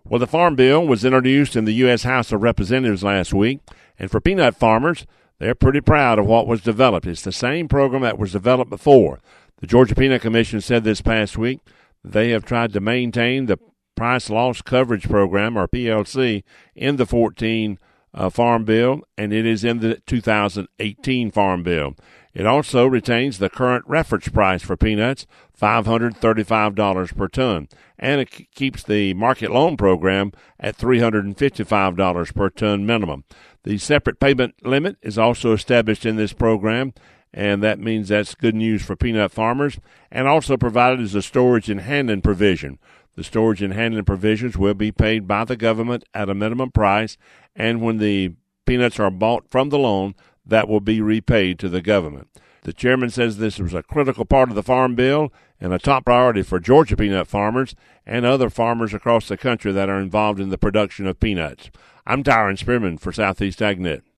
Well, the Farm Bill was introduced in the U.S. House of Representatives last week, and for peanut farmers, they're pretty proud of what was developed. It's the same program that was developed before. The Georgia Peanut Commission said this past week they have tried to maintain the Price Loss Coverage Program, or PLC, in the 14 Farm Bill, and it is in the 2018 Farm Bill. It also retains the current reference price for peanuts, $535 per ton, and it keeps the market loan program at $355 per ton minimum. The separate payment limit is also established in this program, and that means that's good news for peanut farmers, and also provided as a storage and handling provision. The storage and handling provisions will be paid by the government at a minimum price, and when the peanuts are bought from the loan, that will be repaid to the government. The chairman says this was a critical part of the Farm Bill and a top priority for Georgia peanut farmers and other farmers across the country that are involved in the production of peanuts. I'm Tyron Spearman for Southeast AgNet.